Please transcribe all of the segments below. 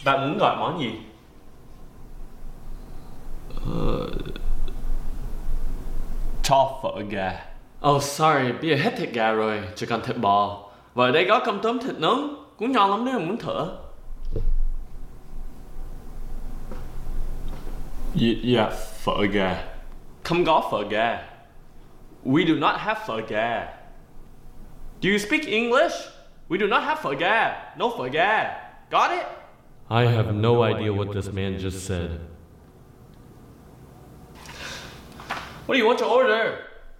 Bạn muốn gọi món gì? Cho phở gà. Oh sorry, bây giờ hết thịt gà rồi, chỉ còn thịt bò. Và ở đây có cơm tấm thịt nướng, cũng ngon lắm nếu mà muốn thử. Yeah, phở gà. Không có phở gà. We do not have phở gà. Do you speak English? We do not have phở gà. No phở gà. Got it? I have no idea what this man just said. What do you want to order?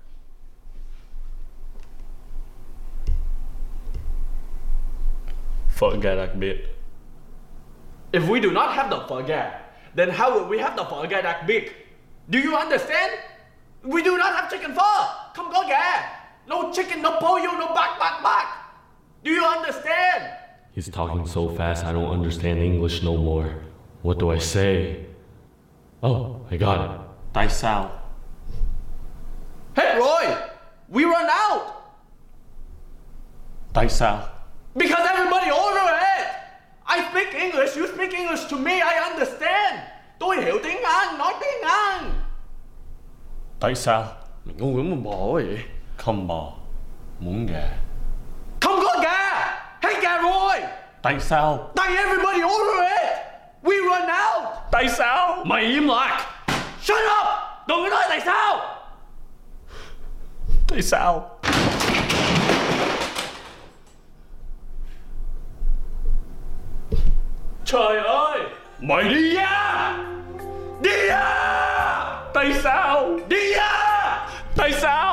Phở gà đặc biệt. If we do not have the phở gà, then how will we have the phở gà đặc biệt? Do you understand? We do not have chicken pho. Không có gà. No chicken, no pollo, no bak. Do you understand? He's talking so fast I don't understand English no more. What do I say? Oh, I got it. Tại sao? Hết rồi. We run out. Tại sao? Because everybody order it. I speak English, you speak English to me, I understand. Tôi hiểu tiếng Anh, nói tiếng Anh. Tại sao? Mày ngu giống con bò vậy. Không bò. Muốn gà. Không có gà. Hết gà rồi. Tại sao? Tại everybody order it. We run out. Tại sao? Mày im lặng. Shut up. Đừng có nói tại sao. Tại sao? Trời ơi. Mày đi ra! Đi ra. Tại sao? Đi ra. Tại sao?